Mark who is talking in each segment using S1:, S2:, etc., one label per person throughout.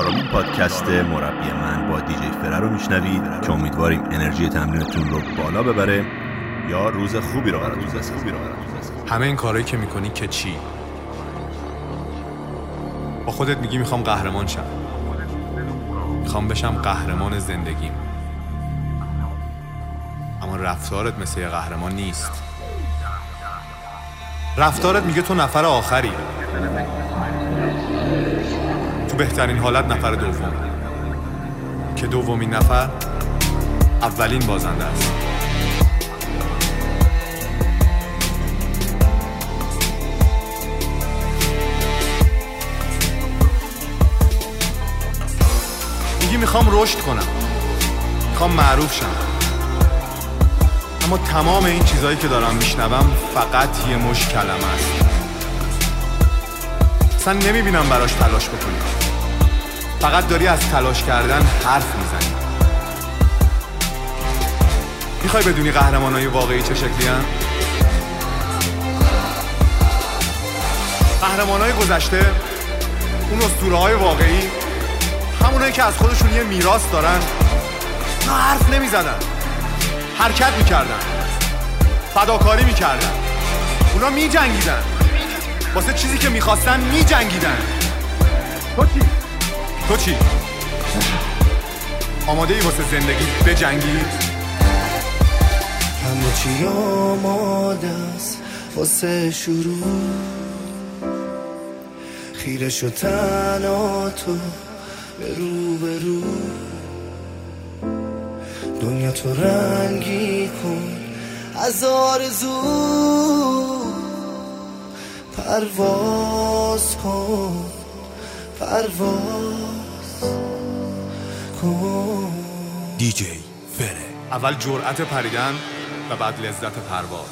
S1: 4مین پادکست مربی من با دیجی فره رو میشنوید که امیدواریم انرژی تمرینتون رو بالا ببره یا روز خوبی رو براتون بسازه.
S2: همه این کارهایی که میکنی که چی؟ با خودت میگی میخوام قهرمان شم، میخوام بشم قهرمان زندگیم، اما رفتارت مثل یه قهرمان نیست. رفتارت میگه تو نفر آخری، تو بهترین حالت نفر دوم، که دومین نفر اولین بازنده است. میگی میخوام رشد کنم، میخوام معروف شم، اما تمام این چیزایی که دارم میشنوم فقط یه مش کلمه است. اصلا نمیبینم براش تلاش بکنی، فقط داری از تلاش کردن حرف میزنی. میخوای بدونی قهرمانای واقعی چه شکلی هن؟ قهرمانای گذشته، اون اسطوره‌های واقعی، همونایی که از خودشون یه میراث دارن، نه حرف نمیزدن، حرکت میکردن، فداکاری میکردن، اونا میجنگیدن، واسه چیزی که میخواستن میجنگیدن. تو چی؟ آماده ای واسه زندگی بجنگی؟
S3: همه چی آماده است واسه شروع، خیره شو تنها تو به رو، دنیا تو رنگی کن از آرزو، پرواز کن، پرواز کن.
S2: دیجی فره. اول جرأت پریدن و بعد لذت پرواز.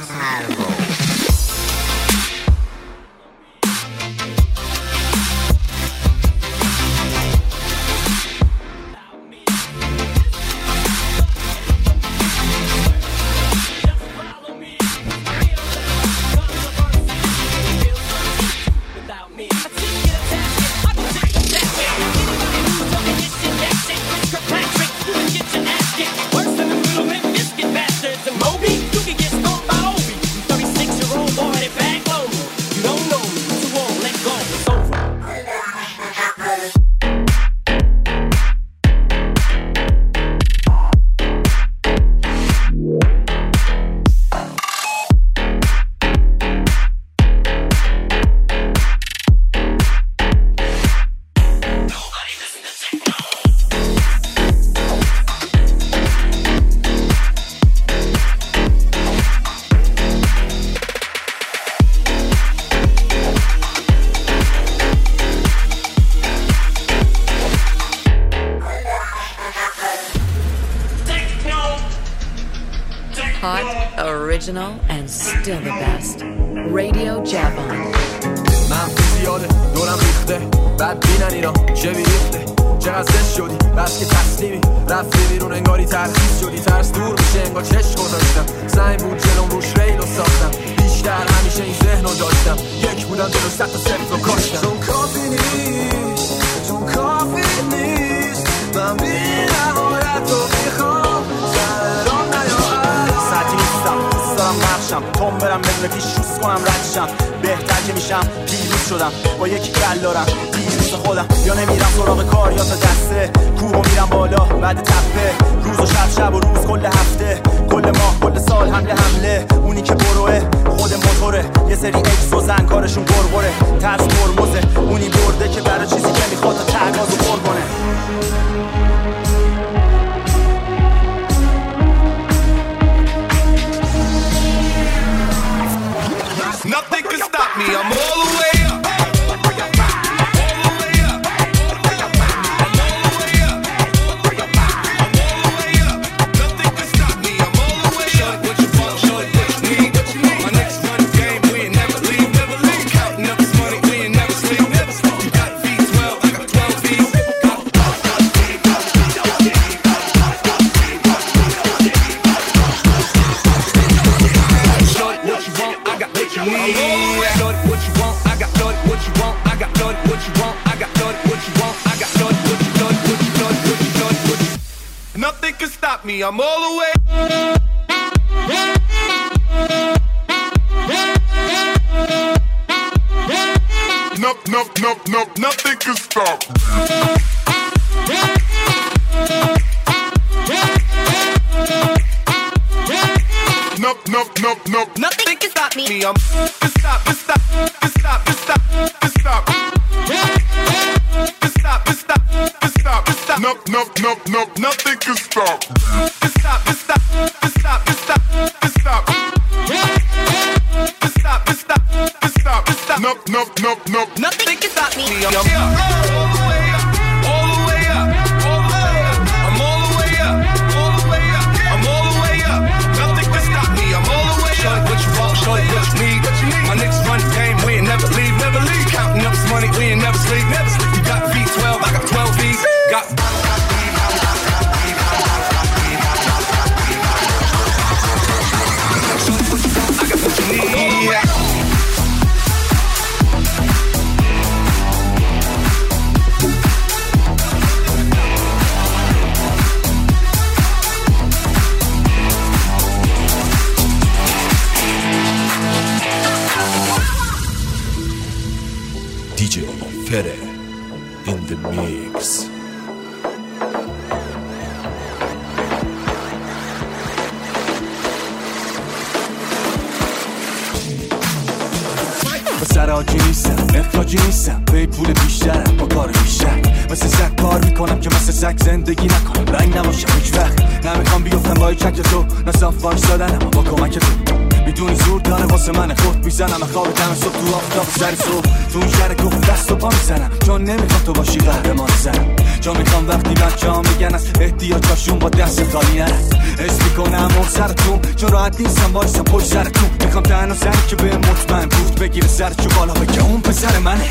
S4: Original and still the best. Radio Javon.
S5: منفی زیاده دورم ریخته، بعد بینن اینا چه بیریخته، چقدر زشت شدی بس که تسلیمی، رفتی بیرون انگاری ترخیص شدی، ترس دور میشه انگار چشم گذاشتم، سعی بود جلوم روش ریلو ساختم، بیشتر همیشه این ذهنو داشتم، یک بودم جلوش 100 تا صفر رو کاشتم. چون کافی نیست، چون کافی نیست، من بی نهایت رو میخوام، سرام نیارم ساعتی نیستم، دوست دارم نقشم تون برم بدون پیش شوز کنم ردشم، بهتر که میشم پیروز شدم با یکی کل دارم پیروز خودم، یا نمیرم سراغ کار یا تا دسته کوه میرم بالا بعد تپه، روز و شب شب و روز کل هفته کل ماه کل سال حمله اونی که بروه خود موتوره، یه سری اکس و زن کارشون گربره، ترس ترمزه اونی برده که برای چیزی که میخواد تا ترگازو پر کنه.
S6: Nothing can stop me, I'm all the way up. me. I'm all the way. Nothing can stop. Nothing can stop me. I'm stop. Nothing can stop. Nothing can stop me. I'm all the way up. I'm all the way up. I'm all the way up. Nothing can stop me. I'm all the way up. Shorty, what you want? Shorty, what you need? My niggas run the game. We ain't never leave. Counting up this money. We ain't never sleep. You got V12. I got 12 V's. Got. Shorty, what you want? I got what you need.
S7: DJ Fere in the mix.
S8: سر آجی نیستم اخراجی نیستم به پول بیشترم با کار بیشتر مثل سگ کار میکنم که مثل سگ زندگی نکنم رنگ نباشم هیچ وقت نمیخوام بیفتم با چک تو نصاف وایس دادنم با کمک تو میدونی زور داره واسه من خود میزنم خواب دم صبح تو آفتاب سر صبح تو اون شهر گفت دست و پا میزنم چون نمیخوام تو باشی قهرمان زنم چون میخوام وقتی بچه ها میگن از احتیاجاشون با دست خالی نرم حس میکنم اون سرتون چون راحت نیستم وایسم پشت سرتون میخوام تنها سری که به مطمئن بود بگیره سرچو بالا بگه اون پسر منه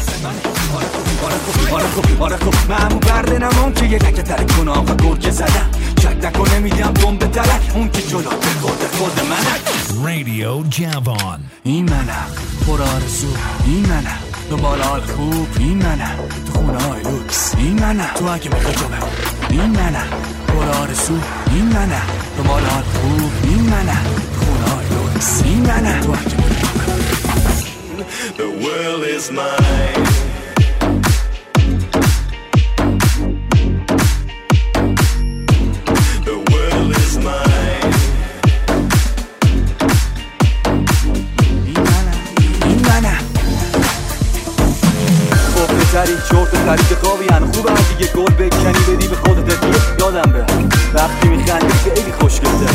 S8: آره خب من همون برده نمون که یه تکه تره کنه آقا گرگه زدم چک نکنه میدیم دوم به تره اون که جلو به خود منه
S9: Radio Javon.
S8: این منم پر آرزو این منم دنبال حال خوب این منم تو خونه های لوکس این منم تو اگه میخوای جا بمون این منم پر آرزو این منم دنبال حال خوب این منم تو خونه های لوکس این منم تو اگه میخوای جا بمون
S3: The world is mine. The world is mine.
S8: این منم خوب بتری چورت خرید خوابی هنو خوبه اگه یه گل بکنی بدی به خودت دیگه یادم به وقتی میخندی خیلی خوشگله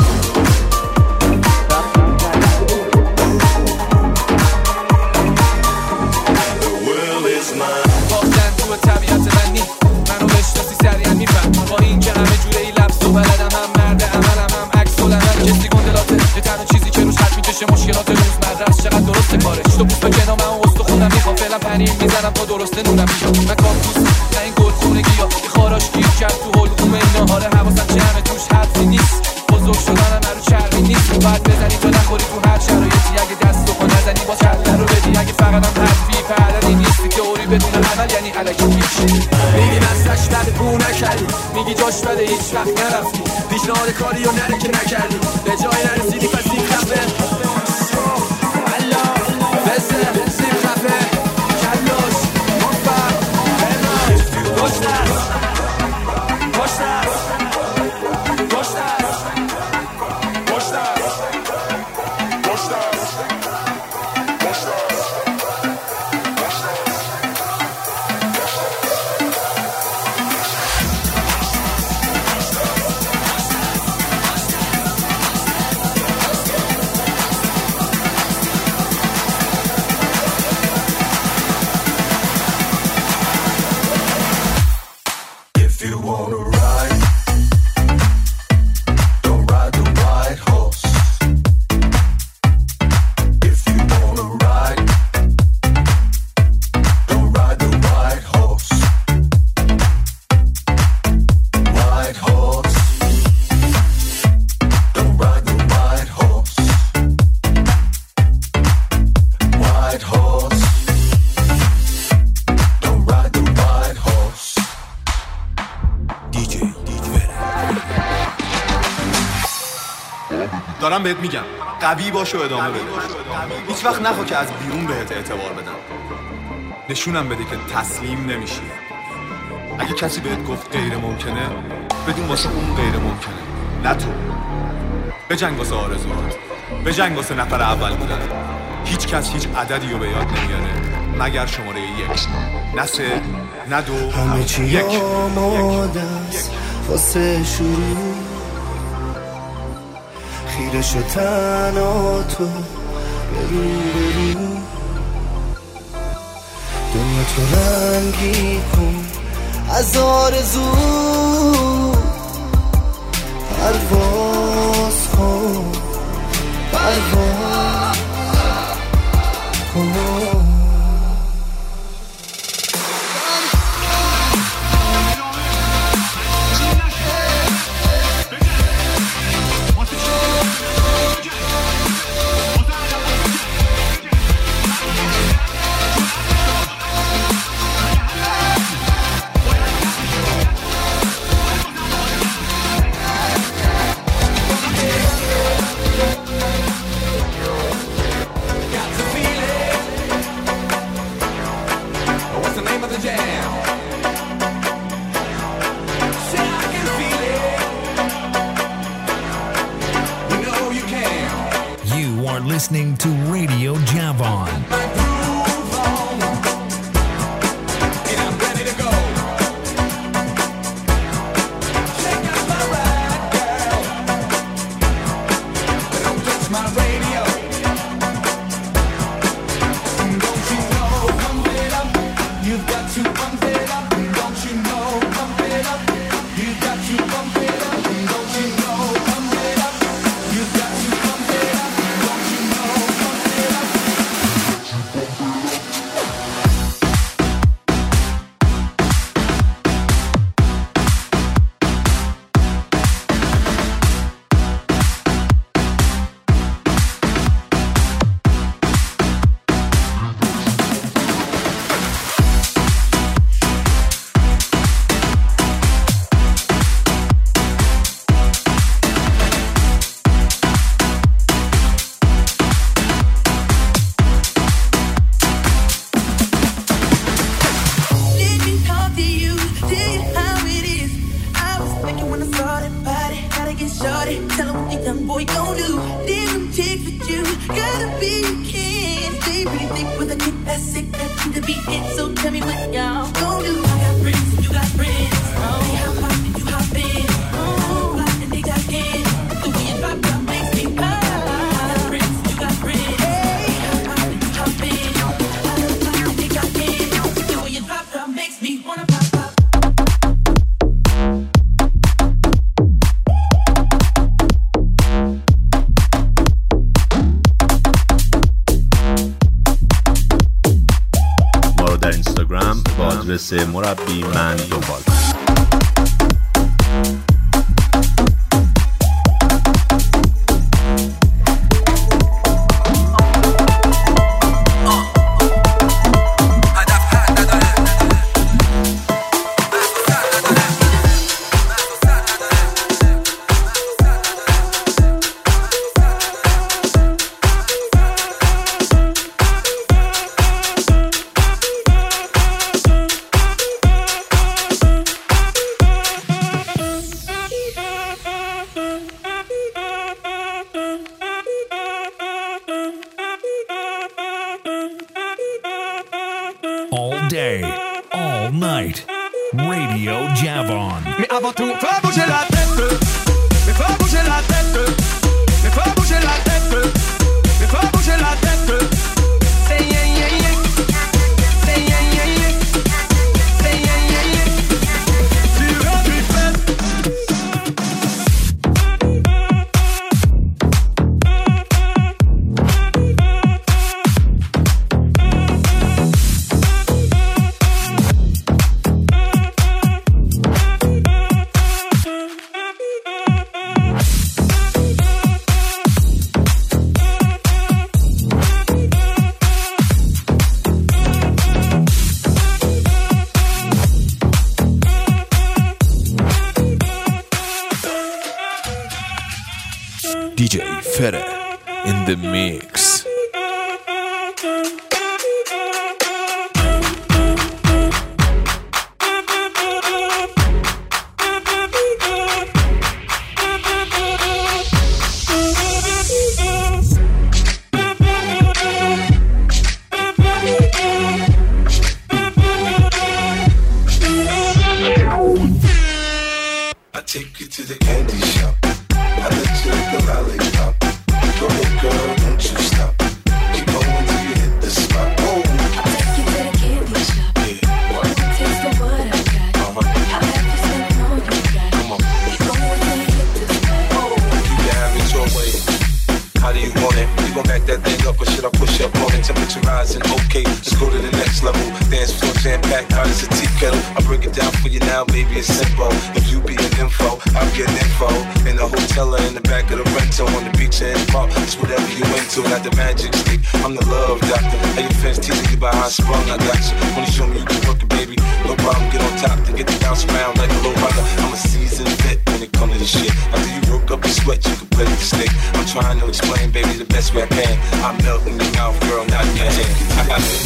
S5: باختن تو طبیعت من نی منو بشناسی سریعا میفهم با این که همه جوره ای لبس و بلدم هم مرد عملم هم عکس و لمن کسی گندلاته یه تنها چیزی که روش خط میکشه مشکلات روزمره است چقدر درسته کارش تو پوست بکنم من اون وسط خودم میخوام فعلا پنیر میزنم تا درسته نونم میام من کاکتوس نه این گل خونگی ها یه خاراش گیر کرد تو حلقوم اینا حالا حواسم جمعه توش حرفی نیست بزرگ شدنم رو چربی نیست باید بزنی تو نخوری تو هر شرایطی اگه دست و نزنی با چرده رو بدی اگه فقط هم حرفی پردنی نیستی تئوری بدون عمل یعنی الکی میشی میگی نستش بده بو نکردی میگی جاش بده هیچ وقت نرفتی پیشنهاد کاری و نره که نکردی به جای نرسیدی پس این خفه بزه سیم خفه کلاش مفر پشتست
S2: دارم بهت میگم قوی باش و ادامه بده. هیچ وقت نخوا که از بیرون بهت اعتبار بدن. نشونم بده که تسلیم نمیشی. اگه کسی بهت گفت غیر ممکنه، بدون واسه اون غیر ممکنه، نه تو. بجنگ واسه آرزوات، بجنگ واسه نفر اول بودن. هیچ کس هیچ عددی رو به یاد نمیاره مگر شماره 1، نه 3، نه 2،
S10: همه چی آماده است واسه شروع. خیره شو تنها تو برو برو، دنیا تو رنگی کن از آرزو. پرواز کن پرواز کن.
S9: Listening to Radio Javon.
S1: آدرس مربی من دنبال.
S9: Day, all night, Radio Javon.
S5: Mais avant tout, fais bouger la tête. Mais fais bouger la tête. Mais fais bouger la tête. Mais fais bouger la tête. Say yeah yeah yeah. Say yeah yeah yeah. Say yeah yeah yeah. Tu veux du fait.
S7: DJ Fere in the mix.
S3: Take you to the candy shop. I let you lick the lollipop. Go ahead, girl, don't you stop. Keep going till you hit the spot. Oh.
S11: I'll take you to the candy shop. Yeah. One more taste of what I got. I'll have you spending all you got.
S3: Come on.
S11: Keep going till you hit the spot. Oh.
S3: You can have it your way. How do you want it? You gon' back that thing up or should I push up on it? Temperature rising, okay, let's go to the next level. Dance floor jam-packed, hot as a tea kettle. I break it down for you now, baby, it's simple. If you be an info, I'll be an info. In the hotel or in the back of the rental, on the beach or in the park, it's whatever you into. Got the magic stick, I'm the love doctor. Hey, your fans teasing you by how I sprung, I got you. Wanna show me you can work it, baby? No problem, get on top to get the bounce around like a low rider. I'm a seasoned vet when it comes to this shit. After you work up your sweat, you can play with the stick. I'm trying to explain, baby, the best way I can. I'm melting your mouth, girl, not your hand. I got it.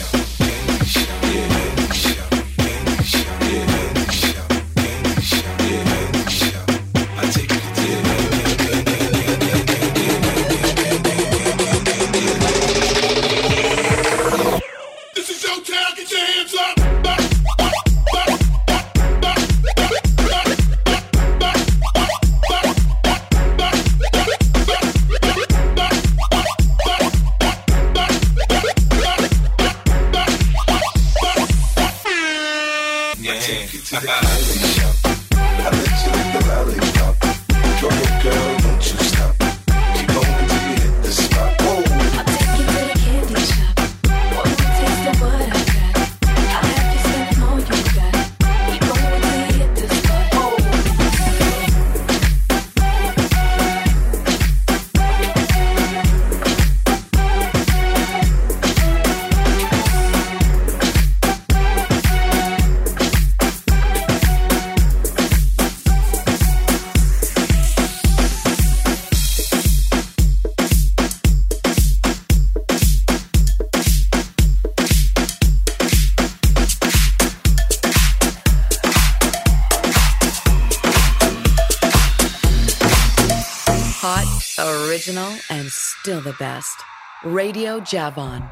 S4: Original and still the best. Radio Javon.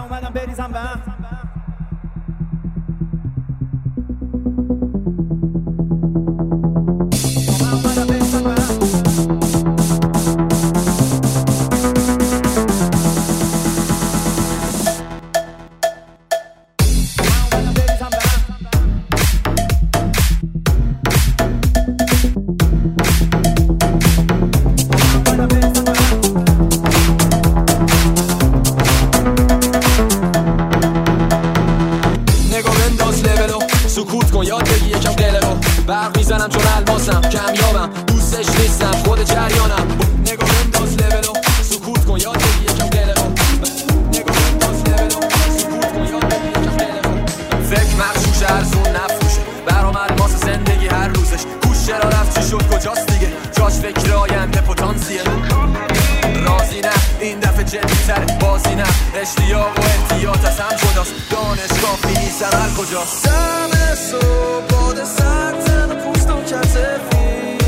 S5: میزنم چون الماسم کمیابم دوستش نیستم خود جریانم نگاه بنداز لولو سکوت کن یاد بگی یکم دلو نگاه بنداز لولو سکوت کن یاد بگی یکم دلو فکر مخشوش ارزون نفروشه برآمد واسه زندگی هر روزش گوش چرا رفت چی شد کجاست دیگه جاش فکر آینده پتانسیه رازی نه این دفعه جدی تره بازی نه اشتیاق و احتیاط از هم جداست دانشگاه فینیسم هر کجاست
S10: دم صبح باد سرد پوستم کتفید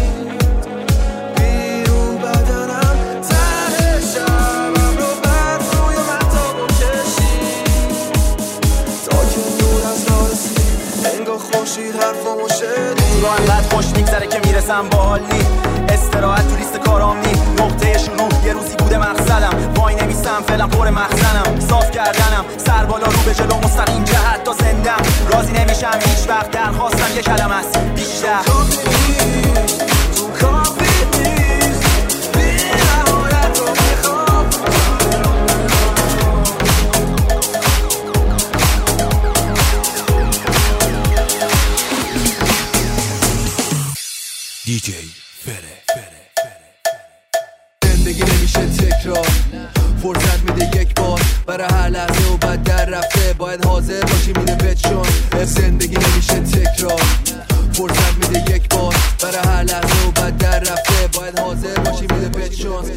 S10: بیرون بدنم ته شبم رو برد روی مطابو کشید تا که دور از راه رسید انگاه خورشید حرفامو شنید
S12: رو انقدر خوش میگذره که میرسم با حال نی استراحت تو لیست کارام نی نقطه شروع یه روزی بوده مقصدم وای نمیستم فعلا پر مخزنم صاف کردنم سر بالا رو به جلو مستقیم جهت تا زندم راضی نمیشم هیچ وقت درخواستم یه کلمه است بیشتر
S10: تو کافی نیست بی نهایت رو میخوام
S7: DJ Fere
S8: زندگی نمیشه تکرار فرصت میده یک بار برای هر لحظه و بعد در رفته باید حاضر باشی میده بچون زندگی نمیشه تکرار
S5: فرصت میده یک بار برای هر لحظه و بعد در رفته باید حاضر باشی میده بهت شانس.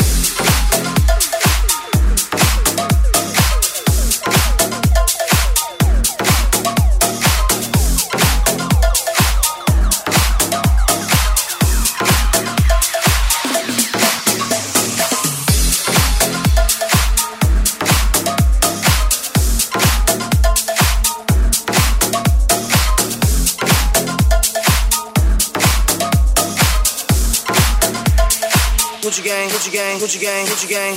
S10: Gucci gang, Gucci gang, Gucci gang, Gucci gang.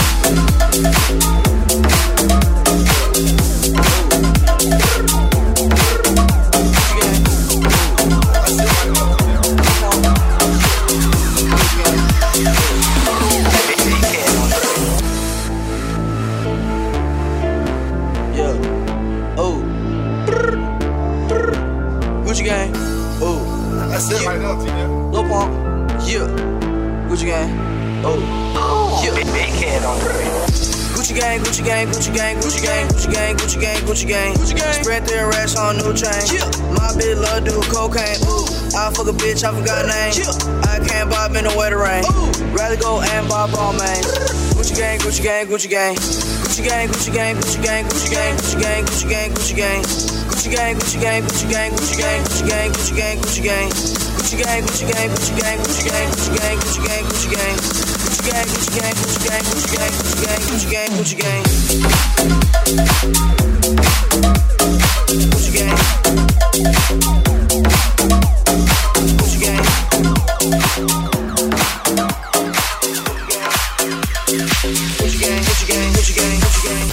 S10: Yeah. Oh. Gucci gang. Oh. That's it right now, T. Lil Pump. Yeah. Gucci gang, oh, yeah. Big head on the Gucci gang, Gucci gang, Gucci gang, Gucci gang, Gucci gang, Gucci gang, Gucci gang, Gucci gang. Spread their racks on new chain. Yeah. My bitch love do cocaine. Ooh. I fuck a bitch, I forgot name. Yeah. I can't bob in the weather rain. Ooh. Rather go and bob all main. Gucci gang, Gucci gang, Gucci gang, Gucci gang, Gucci gang, Gucci gang, Gucci gang, Gucci gang, Gucci gang, Gucci gang, Gucci gang, Gucci gang, Gucci gang, Gucci gang, Gucci gang, Gucci gang, Gucci gang. Gucci gang, Gucci gang, Gucci gang, Gucci gang, Gucci gang, Gucci gang, Gucci gang, Gucci gang, Gucci gang, Gucci gang, Gucci gang, Gucci gang, Gucci gang, Gucci gang, Gucci gang, Gucci gang, Gucci gang, Gucci gang.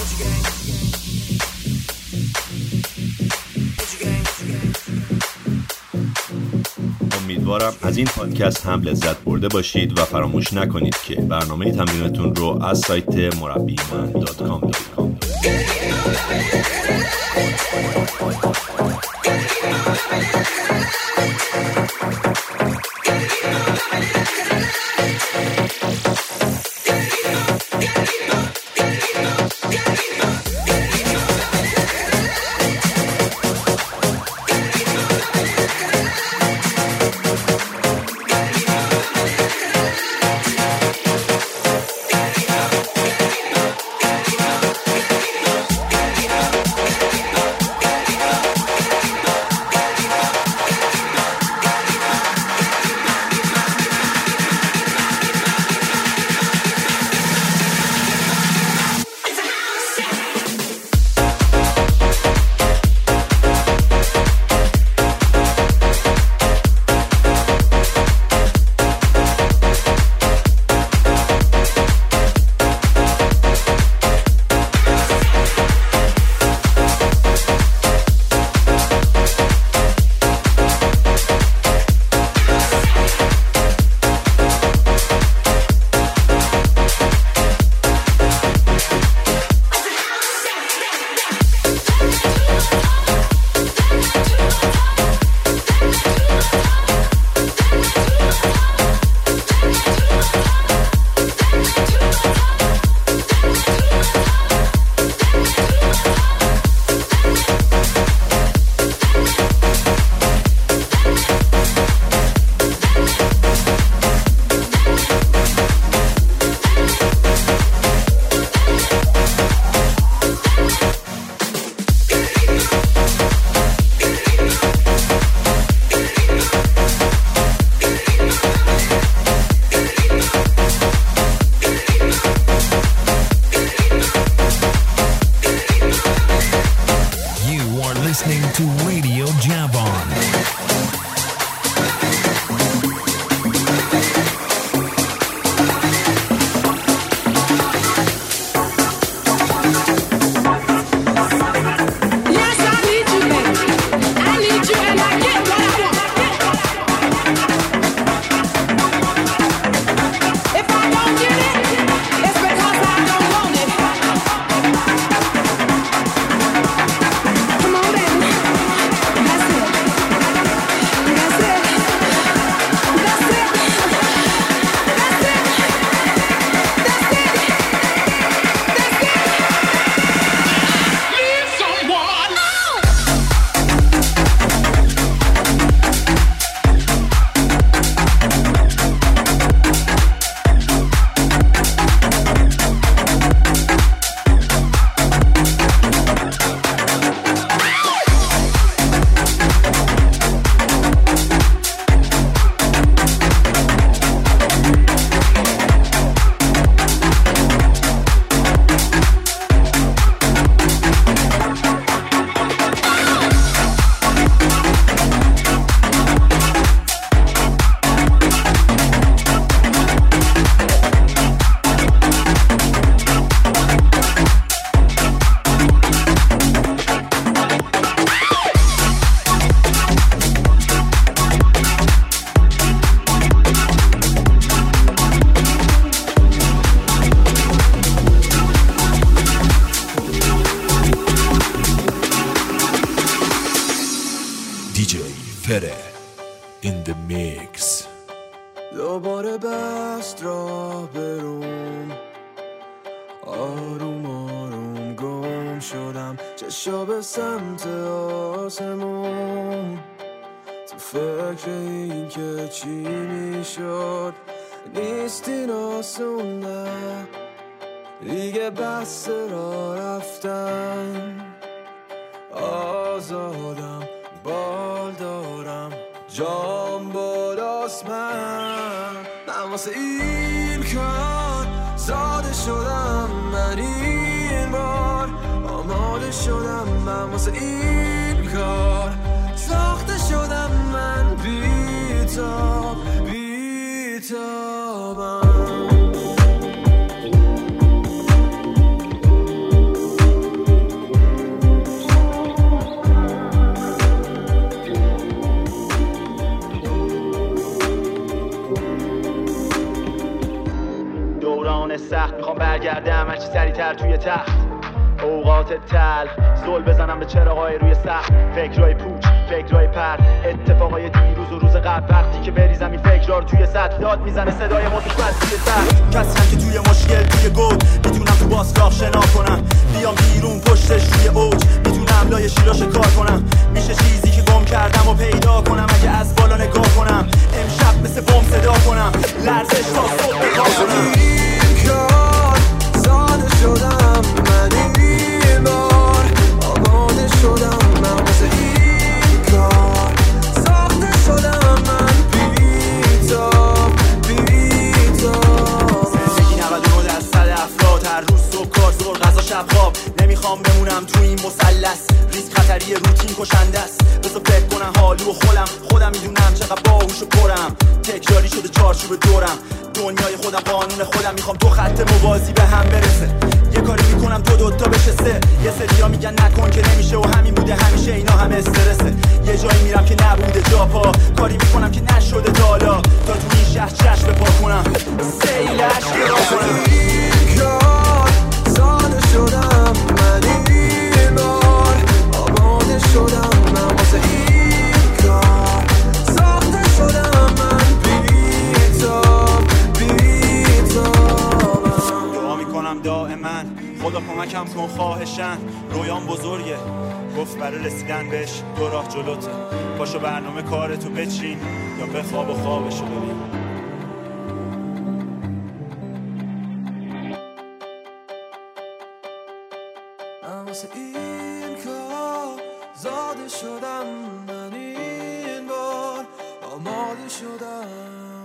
S1: امیدوارم از این پادکست هم لذت برده باشید و فراموش نکنید که برنامه تمرینتون رو از سایت مربیمن.com دارید.
S7: Fede in the mix.
S10: دوباره بست راه بروم، آروم آروم گم شدم، چشا به سمت آسمون، تو فکر این که چی میشد نیست این آسون، نه دیگه بس را رفتن، آزادم بال دارم جام بالاست، من واسه این کار زاده شدم، من این بار آماده شدم، من واسه این کار ساخته شدم، من بی‌تاب بی‌تابم.
S12: سخت میخوام برگردم هرچی سریعتر توی تخت، اوقات تل زل بزنم به چراغای روی سقف، فکرای پوچ فکرای پر، اتفاقای دیروز و روز قبل، وقتی که بریزم این فکرها رو توی سطح، داد میزنه صدای مثبت توی سر، کسی هم که توی مشکل توی گود میتونم تو باسلاق شنا کنم، بیام بیرون پشتش روی اوج میتونم لای شیراش کار کنم، میشه چیزی که گم کردم و پیدا کنم اگه از بالا نگاه کنم، امشب مثل بم صدا کنم، لرزش تا صبح بکار کنم، زاده شدم، من این بار آماده شدم، من واسه این کار ساخته شدم، من بی‌تاب بی‌تاب. زندگی 99% افراد هر روز صبح کار زور غذا شب خواب، نمیخوام بمونم تو این مثلث، ریسک خطری روتین کشنده است، بذار فکر کنم حالو و خودم میدونم چقدر باهوش و پرم، تکراری شده چارچوب دورم، دنیای خودم قانون خودم، میخوام دو خط موازی به هم برسه، یه کاری میکنم دوتا بشه سه، یه سریا میگن نکن که نمیشه و همین بوده همیشه، اینا همه استرسه، یه جایی میرم که نبوده جا پا، کاری میکنم که نشده تا حالا، تا تو این شهر چشم بپا کنم، سیل عشق را کنم، این کار زاده شدم، من این بار آماده شدم، من واسه این کار ساخته شدم، من دعا میکنم دائما خدا کمکم کن خواهشن، رویان بزرگه گفت برای رسیدن بهش دو راه جلوته، پاشو برنامه کارتو بچین یا بخواب و خوابشو ببین. من واسه این کار زاده شدم، من این بار آماده شدم.